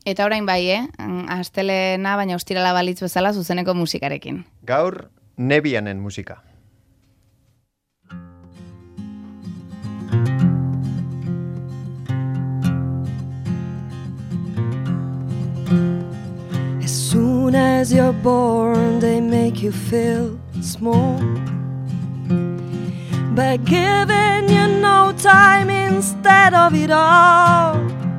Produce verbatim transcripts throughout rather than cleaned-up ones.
Eta orain bai, eh? Astelena, baina ostirala balitz bezala zuzeneko musikarekin. Gaur, Nebianen musika. As soon as you're born, they make you feel small. But giving you no time instead of it all,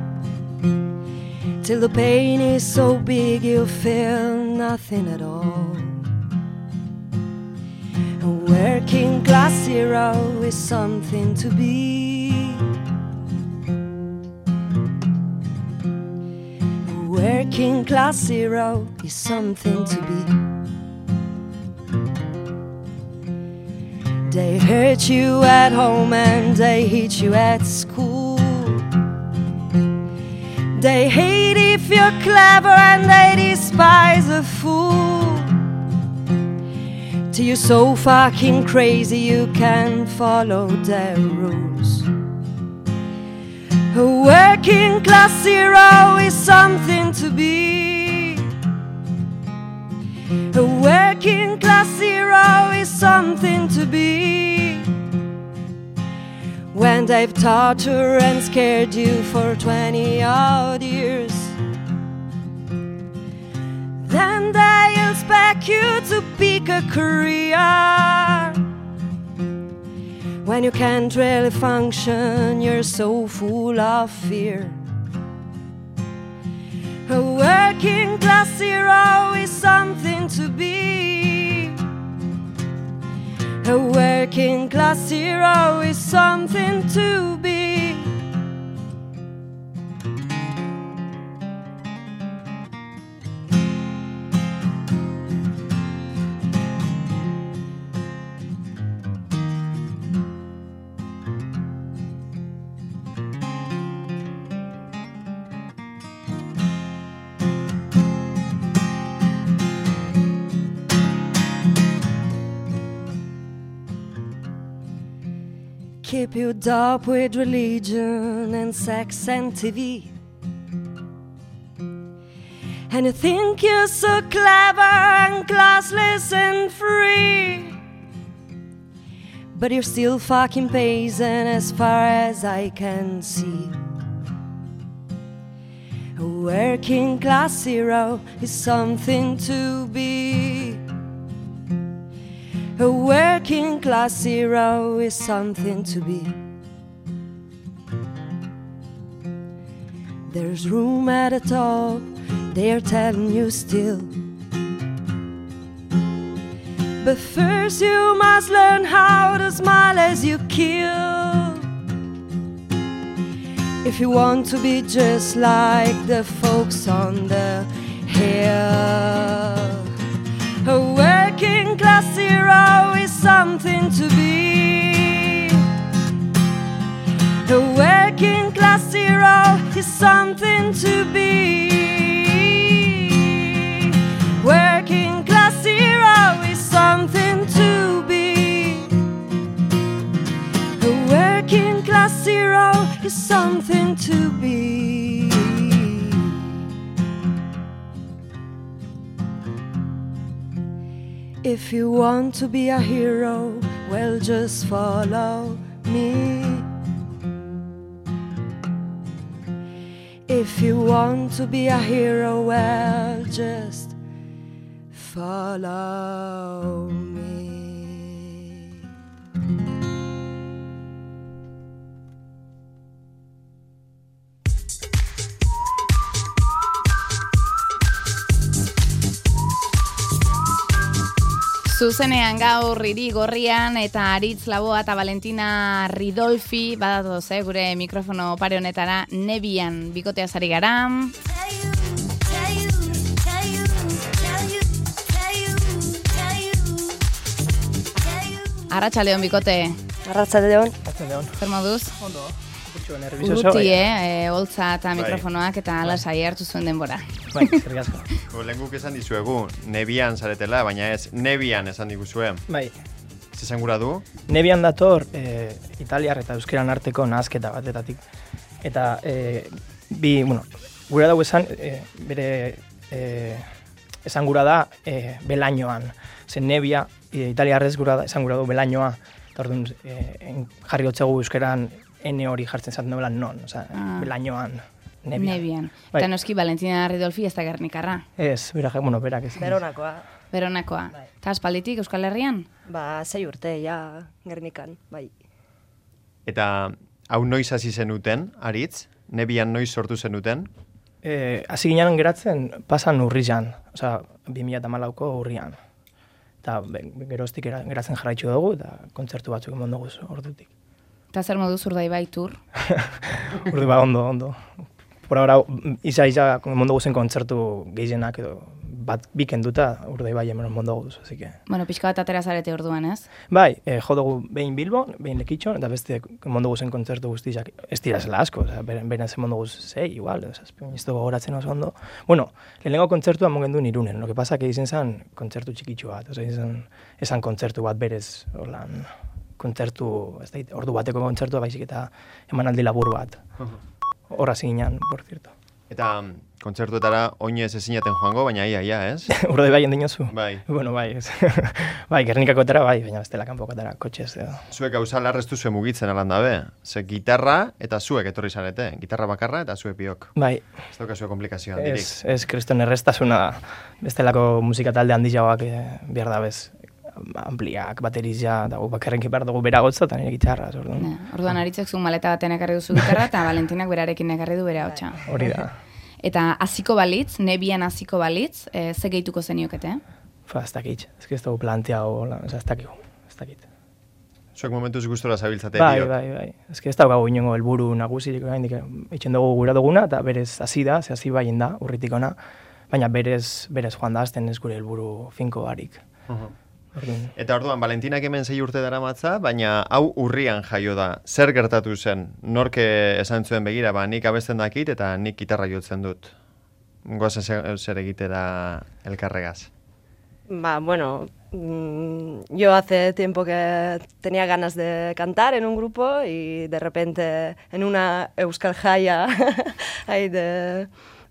till the pain is so big you feel nothing at all. A working class hero is something to be. A working class hero is something to be. They hurt you at home and they hate you at school. They hate if you're clever and they despise a fool. Till you're so fucking crazy you can't follow their rules. A working class hero is something to be. A working class hero is something to be. When they've tortured and scared you for twenty odd years, then they expect you to pick a career. When you can't really function, you're so full of fear. A working class hero is something to be. A working class hero is something to be. Keep you up with religion and sex and T V. And you think you're so clever and classless and free, but you're still fucking peasant as far as I can see. A working class hero is something to be. A working class hero is something to be. There's room at the top, they're telling you still. But first you must learn how to smile as you kill. If you want to be just like the folks on the hill. A working class hero is something to be. A working class hero is something to be. Working class hero is something to be. A working class hero is something to be. If you want to be a hero, well, just follow me. If you want to be a hero, well, just follow me. Zuzenean gaur Hiri Gorrian eta Aritz Laboa eta Valentina Ridolfi badatoz, eh, gure mikrofono pare honetara Nebian bikotea zari gara. Arratsaldeon bikote. Arratsaldeon. Arratsaldeon. Zer moduz? Ondo. Nervioso. Urruti, eh, holtza eta mikrofonoak eta lasai hartu zuen denbora. Bai, eskerrik asko. Lehen guk esan dizuegu, Nebian zaretela, baina ez, Nebian esan diguzue. Bai. Zesan gura du? Nebian dator, e, italiar eta euskeran arteko nahazketa batetatik. Eta, e, bi, bueno, gura dago esan, e, bere e, esan gura da e, belainoan. Zen nebia, e, italiarrez gura da, esan gura du belainoa. Eta orduan, e, en, jarri gotzegu euskeran ene hori jartzen zaten nobelan non, oza, ah. belainoan. Nebian. Nebian. Bai. Eta noski Valentina Ridolfi ez da Gernikarra. Ez, berak, bueno, berak ez. Beronakoa. Beronakoa. Bai. Eta aspalditik Euskal Herrian? Ba, sei urte, ja, Gernikan, bai. Eta hau noiz hasi zenuten, Aritz? Nebian noiz sortu zenuten? Eh, hasi ginen geratzen, pasan urrian, oza, bi mila hamalauko urrian. Eta geroztik geratzen jarraitzu dugu, eta kontzertu batzuk emon dugu ordutik. Eta zer moduz Urdaibai tour? Urdu ba, ondo, ondo. Por ahora, isa, isa, emon dugu zen kontzertu gehienak edo bat bikenduta Urdaibai emon dugu duzu, así que... Bueno, pixka bat atera zarete orduan, ez? Bai, eh, jo dugu behin Bilbon, behin Lekitxon, eta beste emon dugu zen kontzertu guztizak, ez dira zela asko, oza, beren emon dugu zei, igual, oza, ez dugu goratzen oso ondo. Bueno, lehenengo kontzertua emon genduen Irunen, lo que pasa que izen zen kontzertu txikitxu bat, oza, izen, esan kontzertu bat berez, holan, kontzertu, ez da, ordu bateko kontzertua baizik eta emanaldi labur bat. Horra zinean, por cierto. Eta kontzertuetara oinez ezinaten joango, baina ia, ia, ez? Urde bai endinozu? Bai. Bueno, bai, ez. Bai, Gernikakotara bai, baina bestela kanpokotara, kotxez. Edo. Zuek gauza larreztu zuen mugitzen alan dabe. Ze gitarra eta zuek etorri zarete. Gitarra bakarra eta zuek biok. Bai. Ez dauka zuek komplikazio handirik. Ez, ez, kriston errestasuna da. Bestelako musika talde handiagoak eh, behar da bez. Ampliak, baterizia, dago bakarrenki behar dugu beragotza eta nire gitarra. Orduan, Ne, orduan Aritzek zu maleta baten ekarri duzu gitarra eta Valentinak berarekin ekarri du bere hotxa. hori da. Eta hasiko balitz, Nebian hasiko balitz, e, ze gehituko zeniokete? Fa, ez dakit. Ez ez dugu planteago, ez dakigu. Ez dakit. Zuek momentuz gustora zabiltzate Bai, biok. bai, bai. Ez ez daukagu inongo helburu nagusirik oraindik etxen dugu gura duguna, eta berez hasi da, ze hasi baien da, urritik ona, baina berez, berez joan da, azten ez gure helburu finko barik. Uh-huh. Orduan, Eta orduan, Valentinak hemen sei urte daramatza, baina hau urrian jaio da. Zer gertatu zen? Norke esan zuen begira, ba, nik abesten dakit eta nik gitarra jotzen dut. Goazen zer, zer egitera elkarregaz. Va, bueno, mmm, yo hace tiempo que tenía ganas de cantar en un grupo y de repente en una Euskal Jaya ahí de,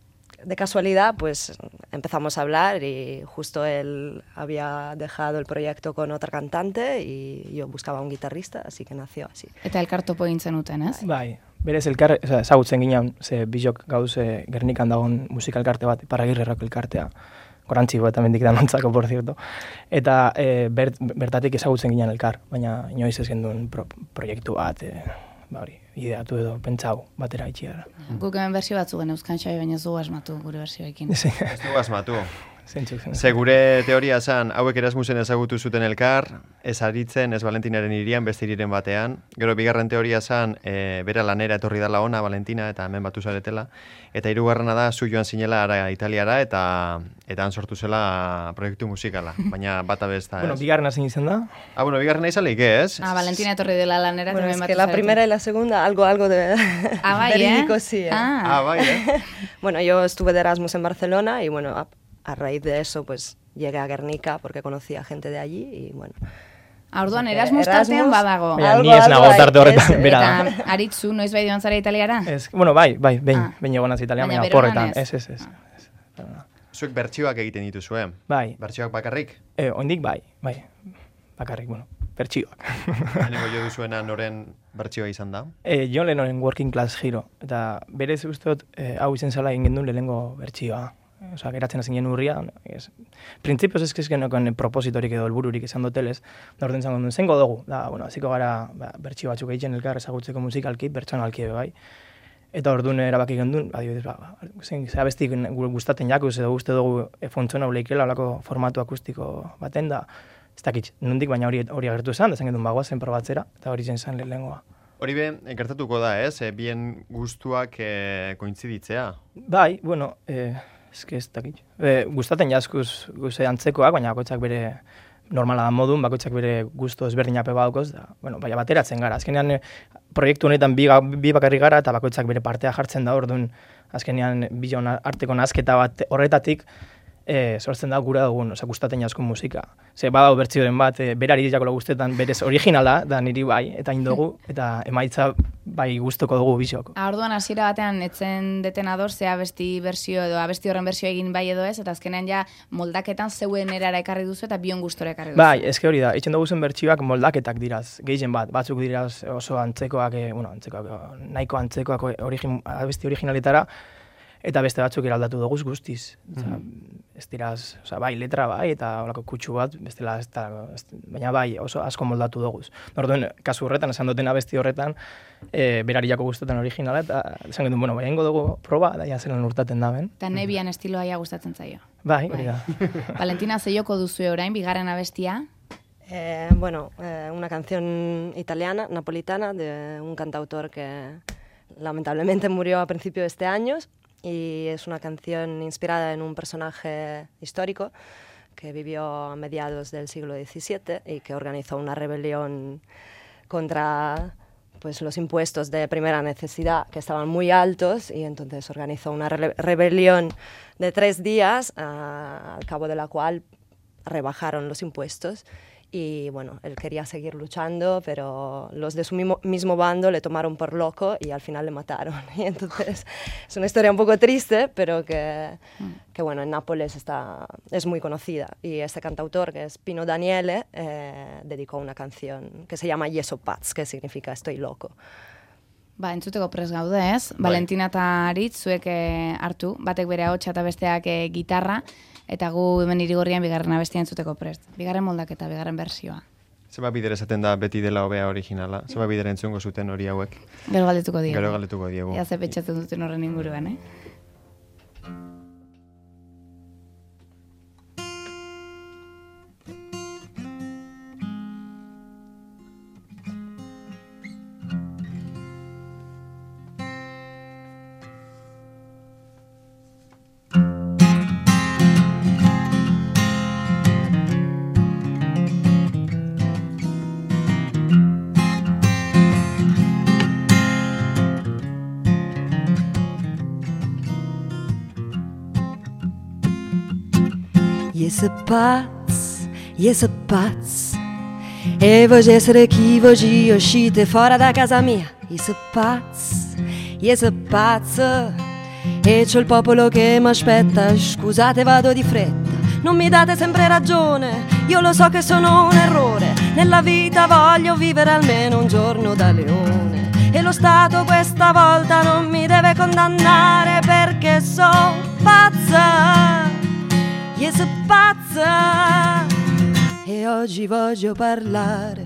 de casualidad pues empezamos a hablar y justo él había dejado el proyecto con otra cantante y yo buscaba un guitarrista, así que nació así. Eta elkartopo egin zenuten, ez? bai, berez elkar, oza, ezagutzen ginen, ze bizok gauz e, Gernikan dagoen musikalkarte bat, Iparragirrerako elkartea, gorantzi bat amendik da nontzako, por cierto. Eta e, bert, bertatik ezagutzen ginen elkar, baina inoiz ez genduen pro, proiektu bat, e, ba hori, ideatu edo pentsau batera itxiara. Guk hemen bersio batzu gen euskan xabi, baina ez dugu asmatu gure bersioekin. Ez Ez dugu asmatu. zentzuk zen. Ze gure teoria zen, hauek Erasmusen ezagutu zuten elkar, ez Aritzen, ez Valentinaren hirian, beste hiriren batean. Gero bigarren teoria zen, e, bera lanera etorri dala ona, Valentina, eta hemen batu zaretela. Eta hirugarrena da, zu joan zinela ara Italiara, eta eta han sortu zela proiektu musikala. Baina bata besta, ez? Bueno, bigarren hasi izan da. Ah, bueno, bigarrena izalik, ez? Ah, Valentina etorri dela lanera. Bueno, eta es hemen que batu la zarete. primera y la segunda, algo, algo de Ah, bai, verídico, eh? sí. eh. Ah, Ah, bai, eh? Bueno, yo estuve de Erasmus en Barcelona y bueno, a, a raíz de eso pues llegué a Guernica porque conocí a gente de allí y bueno. Ah, orduan Así que Erasmus tartean badago. Baina Algo, ni ez algo nago hay, tarte horretan, ese. bera. Eta Aritzu, noiz bai joan zara Italiara? Ez, bueno, bai, bai, behin, Ah. behin egon az Italian, Baina baina Veronan porretan. ez? Ez, ez, ez. Ah. ez. Verona. Zuek bertsioak egiten dituzue. Bai, Bertsioak bakarrik? e, oindik bai, bai, bakarrik, bueno, pertsioak. Haneko jo duzuena noren bertsioa izan da? e, John Lennonen Working Class Hero, eta berez ustot, e, hau izen zela egin gendun lehenengo bertsioa. Osa, geratzen hasi ginen urria, ez. Printzipioz ez genuen propositorik edo helbururik izan dotelez, da orden zango duen, zengo dugu, da, bueno, hasiko gara ba, bertsio batzuk egiten elkar ezagutzeko musikalki, pertsonalki ebe bai. Eta orduan erabaki gendun, adibidez, ba, ba, zen, ze abestik gustaten jakuz edo uste dugu e, fontzona uleikela, olako formatu akustiko baten da, ez dakit, nondik baina hori hori agertu esan, da zen gendun bagoa zen probatzera, eta hori zen zen lehengoa. Hori be, gertatuko da, ez? E, bien gustuak e, kointziditzea. Bai, bueno, eh, eske ez dakit. E, gustaten jaskuz guze antzekoak, baina bakoitzak bere normala da modun, bakoitzak bere gusto ezberdinape badaukoz, da, bueno, baina bateratzen gara. Azkenean e, proiektu honetan bi, bi bakarrik gara, eta bakoitzak bere partea jartzen da, orduan, azkenean bion arteko nazketa bat horretatik, e, sortzen da gura dugun, oza, gustaten jasko musika. Ze badago bertzioren bat, e, berari diakolo guztetan berez originala, da niri bai, eta indogu, eta emaitza bai gustoko dugu bizok. Orduan hasiera batean etzen deten ador, ze abesti bersio edo abesti horren bersio egin bai edo ez, eta azkenean ja moldaketan zeuen erara ekarri duzu eta bion gustora ekarri duzu. Bai, eske hori da, itxen dugu zen bertsioak moldaketak diraz, gehien bat, batzuk diraz oso antzekoak, e, bueno, antzekoak, nahiko antzekoak origin, abesti originalitara, eta beste batzuk eraldatu dugu guztiz. Mm. Ez diraz, oza, bai, letra bai, eta holako kutsu bat, bestela, ez da, ez, baina bai, oso asko moldatu dugu. Orduen, kasu horretan, esan duten abesti horretan, e, berariako guztetan originala, eta esan gendun, bueno, bai, ingo dugu proba, da, jazen urtaten da ben. Eta nebian estiloa ja gustatzen zaio. Bai, hori da. Valentina, zeioko duzu orain, bigarren abestia? Eh, bueno, eh, una canción italiana, napolitana, de un cantautor que lamentablemente murió a principios de este año. Y es una canción inspirada en un personaje histórico que vivió a mediados del siglo diecisiete y que organizó una rebelión contra pues, los impuestos de primera necesidad, que estaban muy altos, y entonces organizó una re rebelión de tres días, uh, al cabo de la cual rebajaron los impuestos. Y bueno, él quería seguir luchando, pero los de su mismo, mismo bando le tomaron por loco y al final le mataron. Y entonces es una historia un poco triste, pero que, que bueno, en Nápoles está, es muy conocida. Y este cantautor, que es Pino Daniele, eh, dedicó una canción que se llama Ieso Paz, que significa estoy loco. Ba, entzuteko prest gaude, ez? Bai. Valentina eta Aritz, zuek eh, hartu, batek bere ahotsa eta besteak eh, gitarra, eta gu hemen Irigorrian bigarren abestia entzuteko prest. Bigarren moldaketa, bigarren bersioa. Zeba bider esaten da beti dela hobea originala? Zeba bider entzungo zuten hori hauek? Gero galdetuko diegu. Gero galdetuko diegu. Ea ze petxatzen duten horren inguruan, eh? Ieso paz, ieso paz, e voglio essere chi voglio uscite fuori da casa mia. Ieso paz, ieso pazzo, e c'ho il popolo che mi aspetta, scusate vado di fretta, non mi date sempre ragione, io lo so che sono un errore, nella vita voglio vivere almeno un giorno da leone, e lo Stato questa volta non mi deve condannare perché sono pazza. Io sono pazza e oggi voglio parlare.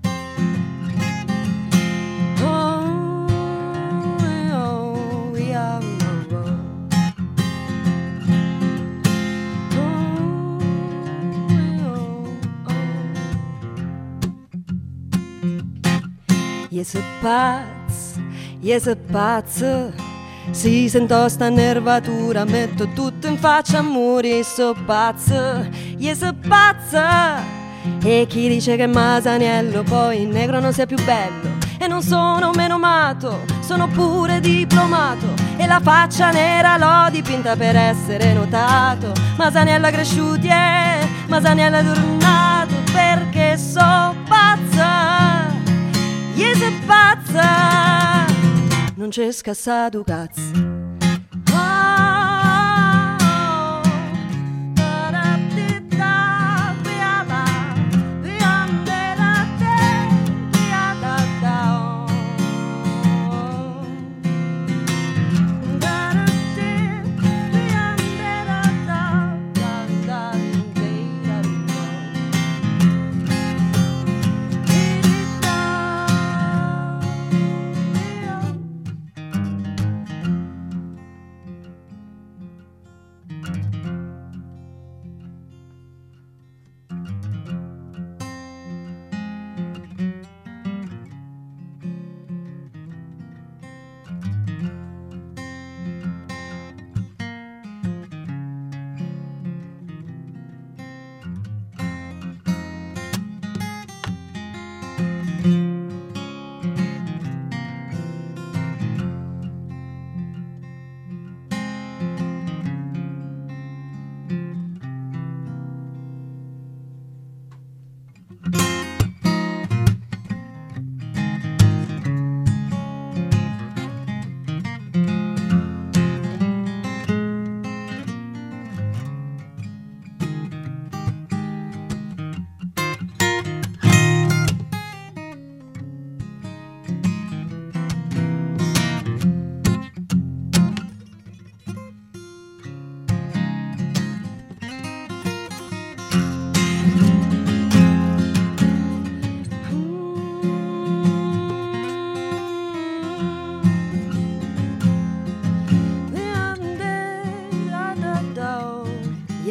Oh, oh, yeah, oh, oh. Oh, oh, oh. Io sono pazza, io sono pazzo. Si sento sta nervatura, metto tutto in faccia a muri, so pazzo, io so pazza. E chi dice che Masaniello poi in negro non sia più bello, e non sono meno mato, sono pure diplomato, e la faccia nera l'ho dipinta per essere notato. Masaniello è cresciuto, yeah, Masaniello è tornato, perché so pazza, io so pazza. Non c'è scassato cazzo.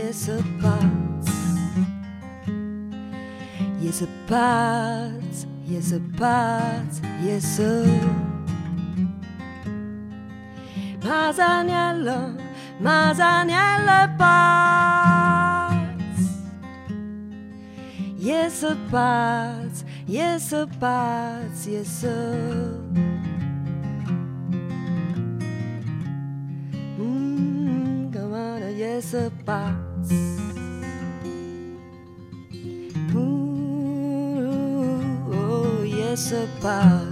yes apart, yes apart, yes apart, yes apart. Mazaniello, Mazaniello apart, yes apart, yes apart, yes apart. Mm, come on, yes apart. Ooh, oh, yes apart.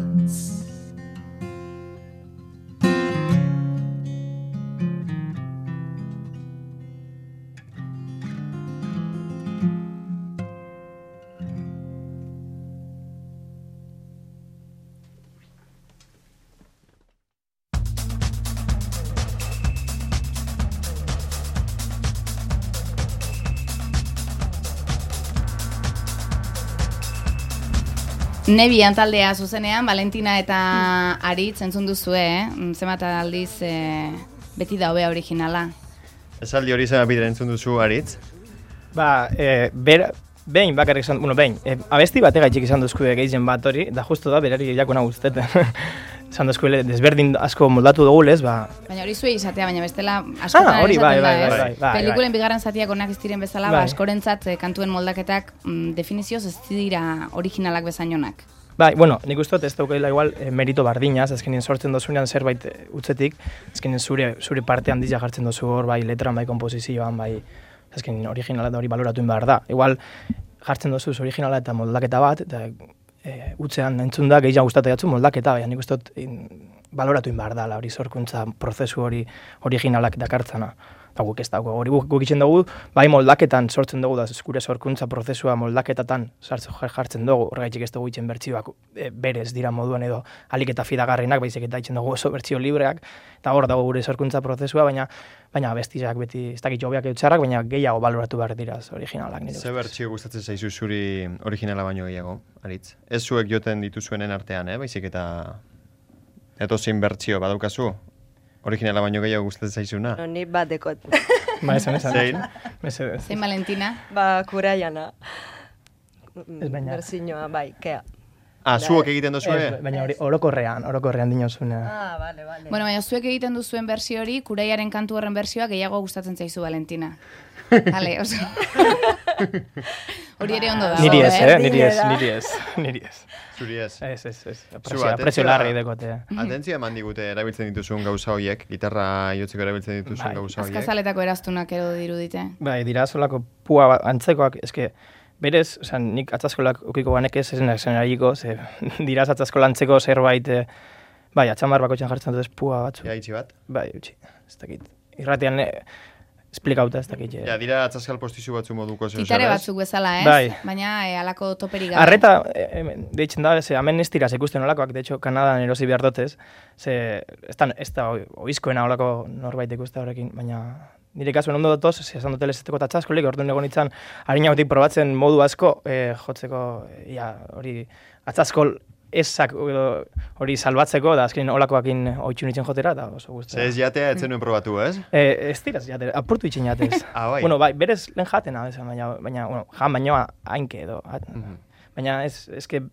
Nebian taldea zuzenean, Valentina eta Aritz entzun duzue, eh? Zenbat aldiz eh, beti da hobea originala. Esaldi hori zen bidera entzun duzu, Aritz? Ba, e, ber, behin bakarrik izan, bueno, behin, e, abesti bategaitxik izan duzkue gehien bat hori, da justu da, berari jakona guzteten. Izan duzkue, desberdin asko moldatu dugulez, ba... Baina hori zuei izatea, baina bestela askotan ah, hori, bai, esaten bai, da, bai, ez? bai, bai, Pelikulen bai. bigarren zatiak onak ez diren bezala, Bai. ba, askorentzat eh, kantuen moldaketak mm, definizioz ez dira originalak bezainonak. Bai, bueno, nik uste dut ez daukela igual e, merito bardinaz, azkenin sortzen dozunean zerbait e, utzetik, azkenin zure, zure parte handia jartzen dozu hor, bai letran, bai kompozizioan, bai azkenin originala da hori baloratu behar da. Igual jartzen dozu originala eta moldaketa bat, eta e, utzean entzun da gehiago gustatu jatzu moldaketa, baina nik uste dut in, baloratu behar da, hori sorkuntza prozesu hori originalak dakartzana. Eta guk ez dago, hori guk, guk itxen dugu, bai moldaketan sortzen dugu, da gure sorkuntza prozesua moldaketatan jartzen dugu, horregaitzik ez dugu itxen bertsioak e, berez dira moduan edo alik eta fidagarrinak, baizik eta itxen dugu oso bertsio libreak, eta hor dago gure sorkuntza prozesua, baina baina bestiak beti, ez dakit jobiak eutxarrak, baina gehiago baloratu behar dira originalak. Ze bertsio gustatzen zaizu zuri originala baino gehiago, Aritz? Ez zuek joten dituzuenen artean, eh? Baizik eta etozein bertsio badaukazu? Originala baino gehiago gustatzen zaizuna? No, ni bat dekot. Ba, esan, esan. Zein? Mesedez. Zein Valentina? Ba, kuraiana. Ez baina. Berzinoa, bai, kea. Ah, zuok egiten Ez, duzue? baina hori orokorrean, orokorrean dinozuna. Ah, bale, bale. Bueno, baina zuek egiten duzuen bersio hori, Kuraiaren kantu horren bersioa gehiago gustatzen zaizu Valentina. Vale, oso. Hori ere ondo dago, Niri ez, eh? eh? Niri ez, niri ez, niri ez. Zuri ez? Ez, ez, ez. Zu, Apresio, atentzioa- apresio larri dekotea. Atentzia eman digute erabiltzen dituzun gauza horiek, gitarra jotzeko erabiltzen dituzun Bai. gauza horiek. Azkazaletako eraztunak edo dirudite. Bai, dira solako pua bat- antzekoak, eske, berez, osan, nik atzaskolak ukiko banek ez ezen zenariko, ze dira atzaskola antzeko zerbait, eh, bai, atxamar bakotxan jartzen dut ez pua batzu. Ja, itxi bat? Bai, utzi, ez dakit. Irratian, eh, esplikauta ez dakit. eh. Ja, dira atzaskal postizu batzu moduko zeu Titare batzuk bezala, ez? Bai. Baina e, alako toperik gabe. Arreta, eh, hemen, deitzen da, ze, hemen ez dira ikusten olakoak, de hecho, Kanadan erosi behar dotez, ze, ez da, ez da oizkoena olako norbait ikuste horrekin, baina nire kasuen ondo dotoz, ze esan dutela ez eteko tatxaskolik, orduan egon nintzen harinagotik probatzen modu asko, eh, jotzeko, eh, ja, hori, atzaskol ezak edo hori salbatzeko, da azkenin olakoakin oitxu nintzen jotera, eta oso guztia. Ze ez jatea etzen nuen probatu, ez? Eh, ez dira, jate, apurtu itxen jatez. Ah, bai. Bueno, bai, berez lehen jatena, esan, baina, baina, bueno, jan bainoa hainke edo. At, Mhm. Baina ez, ez que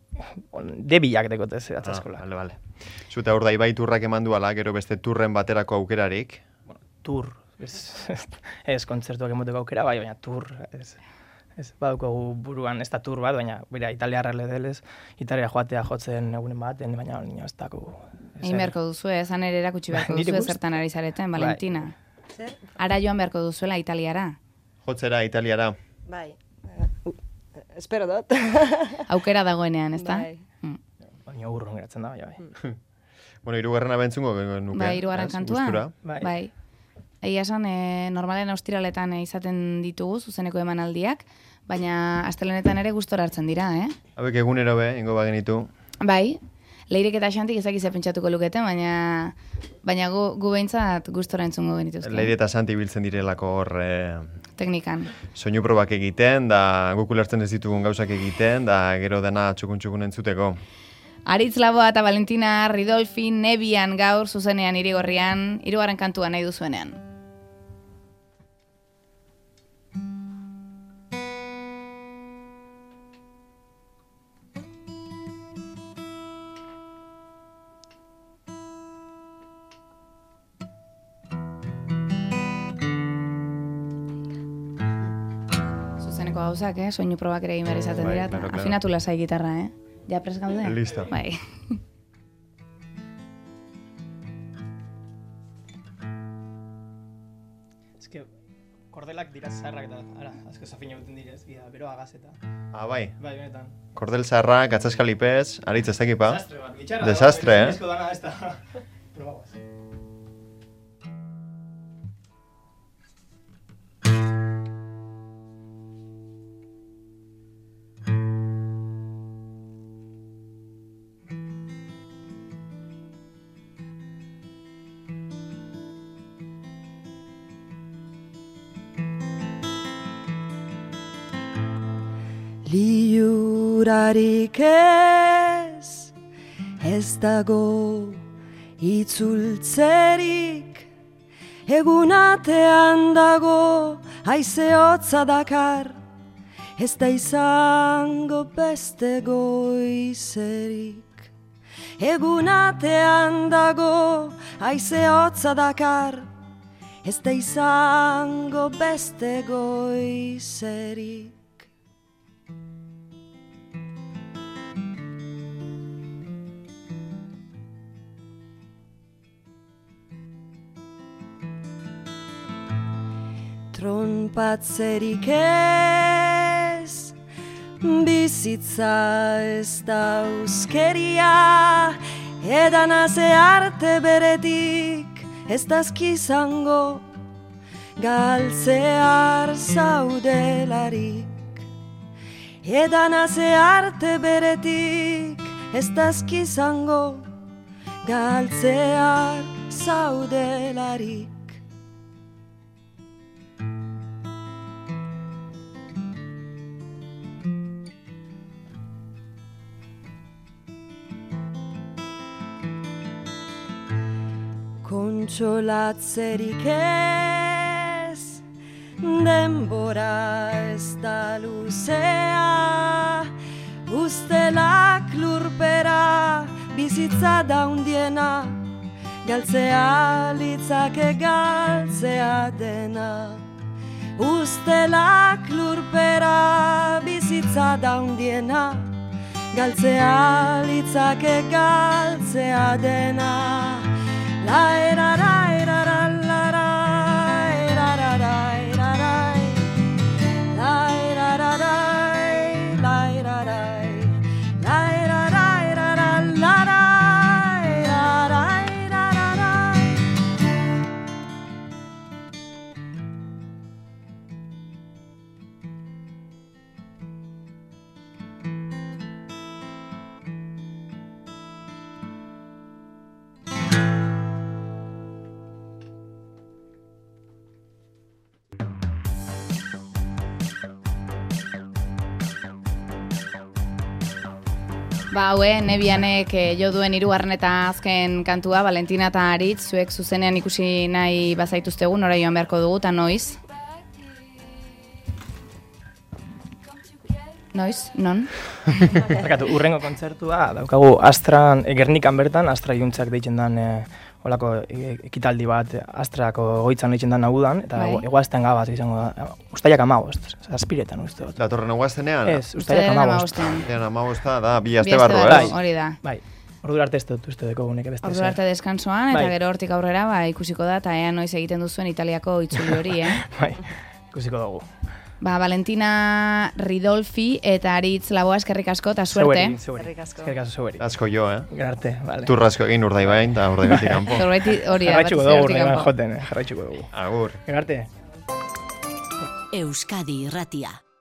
debilak dekotez atzaskola. Ah, bale, bale. Zuta hor da, Ibai turrak eman duala, gero beste turren baterako aukerarik. Tur, ez, ez kontzertuak emoteko aukera, bai, baina tur, ez. Ez, badukogu buruan ez da tur bat, baina bera, italiarra ledelez, Italia joatea jotzen egunen baten, baina nina ez daku. Egin beharko duzu, esan ere erakutsi beharko Nire duzu gust- zertan ari zareten, Bai. Valentina. Zer? Ara joan beharko duzuela Italiara. Jotzera, Italiara. Bai. Uh, espero dut. Aukera dagoenean, ezta? Bai. Mm. Baina urrun geratzen da, baina bai. Bueno, hirugarrena bentzungo nuke. Bai, hirugarren ez? kantua. Gustura. Bai. Bai. Egia esan, e, normalen austiraletan e, izaten ditugu, zuzeneko emanaldiak, baina astelenetan ere gustora hartzen dira, eh? Hauek egunero be, ingo bagenitu. Bai, Leirek eta Xantik ezak ze pentsatuko luketen, baina baina gu, gu behintzat gustora entzungo genituzke. Leire eta Santi biltzen direlako hor eh, Teknikan. soinu probak egiten, da guk ulertzen ez ditugun gauzak egiten, da gero dena txukun-txukun entzuteko. Aritz Laboa eta Valentina Ridolfi Nebian gaur zuzenean Irigorrian, hirugarren kantua nahi duzuenean. zuzeneko gauzak, eh? Soinu probak ere egin behar izaten Bai, dira, eta claro, claro. afinatu lasai gitarra, eh? Ja pres gaude? Listo. Bai. Ez que, kordelak dira zaharrak eta, ara, azko zafina buten direz, bia, bero agaz eta. Ah, bai. Bai, benetan. Kordel zaharra, gatzaskalipez, aritz ez dakipa. Desastre bat, bitxarra. Desastre, eh? Bizko dana, ez da. Probagoaz. Liurarik ez, ez dago itzultzerik, egunatean dago haize hotza dakar, ez da izango beste goizerik. Egunatean dago haize hotza dakar, ez da izango beste goizerik. Tronpatzerik ez, bizitza ez da euskeria, edan haze arte beretik ez dazkizango, galtzear zaudelarik. Edan haze arte beretik ez dazkizango, galtzear zaudelarik. Kontsolatzerik ez, denbora ez da luzea, ustelak lurpera bizitza daundiena, galtzea litzake galtzea dena. Ustelak lurpera bizitza daundiena, galtzea litzake galtzea dena. La era ra era ra la ra era ra ra era ra la era ra ra la era ra la era ra era ra la ra era ra era ra ra. Ba, haue, Nebianek eh, jo duen hirugarren eta azken kantua, Valentina eta Aritz, zuek zuzenean ikusi nahi bazaituztegu, nora joan beharko dugu, eta noiz? Noiz? Non? Barkatu, urrengo kontzertua daukagu Astran, e, Gernikan bertan, Astra Juntzak deitzen den e, olako e, ekitaldi bat Astrako goitzan deitzen den agudan, eta Bai. eguazten gabat izango da, ustaiak amabost, zazpiretan uste dut. Datorren eguaztenean? Ez, ustaiak amabost. Ustaiak amabosta da, bi Bi aste aste barru, barru, ez? hori da. Bai, ordura arte ez dut uste deko gunek beste. Ordu arte deskansoan, eta Bai. gero hortik aurrera ba, ikusiko da, eta ea noiz egiten duzuen Italiako itzuli hori, eh? Bai, ikusiko dugu. Ba, Valentina Ridolfi eta Aritz Laboa eskerrik asko, eta suerte. Zeueri, zeueri. Eskerrik asko. Eskerrik asko zeueri. Asko jo, eh? Garte, vale. Turrasko egin urdaibain, eta urdaibatik kanpo. Zerbait hori da, Jarraitzuko batez dugu, hortik urrengoan kanpo. joten, eh? Jarraitzuko dugu. Agur. Garte. Euskadi Irratia.